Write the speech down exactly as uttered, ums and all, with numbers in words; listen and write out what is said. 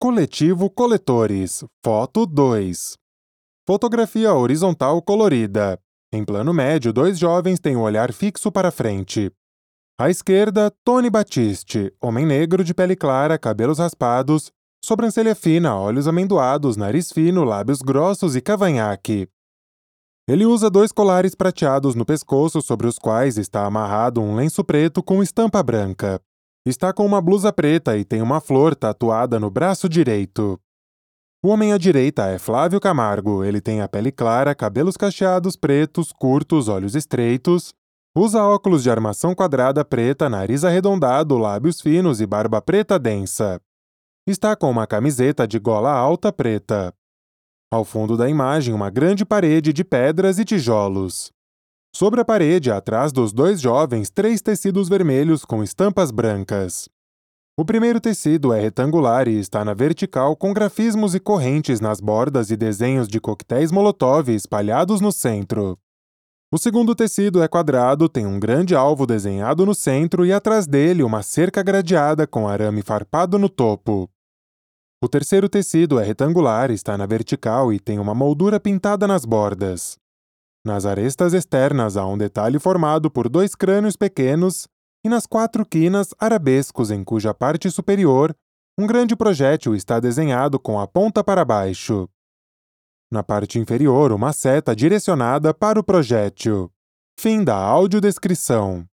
Coletivo Coletores, foto dois. Fotografia horizontal colorida. Em plano médio, dois jovens têm o olhar fixo para frente. À esquerda, Tony Batiste, homem negro de pele clara, cabelos raspados, sobrancelha fina, olhos amendoados, nariz fino, lábios grossos e cavanhaque. Ele usa dois colares prateados no pescoço sobre os quais está amarrado um lenço preto com estampa branca. Está com uma blusa preta e tem uma flor tatuada no braço direito. O homem à direita é Flávio Camargo. Ele tem a pele clara, cabelos cacheados pretos, curtos, olhos estreitos, usa óculos de armação quadrada preta, nariz arredondado, lábios finos e barba preta densa. Está com uma camiseta de gola alta preta. Ao fundo da imagem, uma grande parede de pedras e tijolos. Sobre a parede, atrás dos dois jovens, três tecidos vermelhos com estampas brancas. O primeiro tecido é retangular e está na vertical com grafismos e correntes nas bordas e desenhos de coquetéis Molotov espalhados no centro. O segundo tecido é quadrado, tem um grande alvo desenhado no centro e atrás dele uma cerca gradeada com arame farpado no topo. O terceiro tecido é retangular, está na vertical e tem uma moldura pintada nas bordas. Nas arestas externas há um detalhe formado por dois crânios pequenos e nas quatro quinas arabescos em cuja parte superior um grande projétil está desenhado com a ponta para baixo. Na parte inferior, uma seta direcionada para o projétil. Fim da audiodescrição.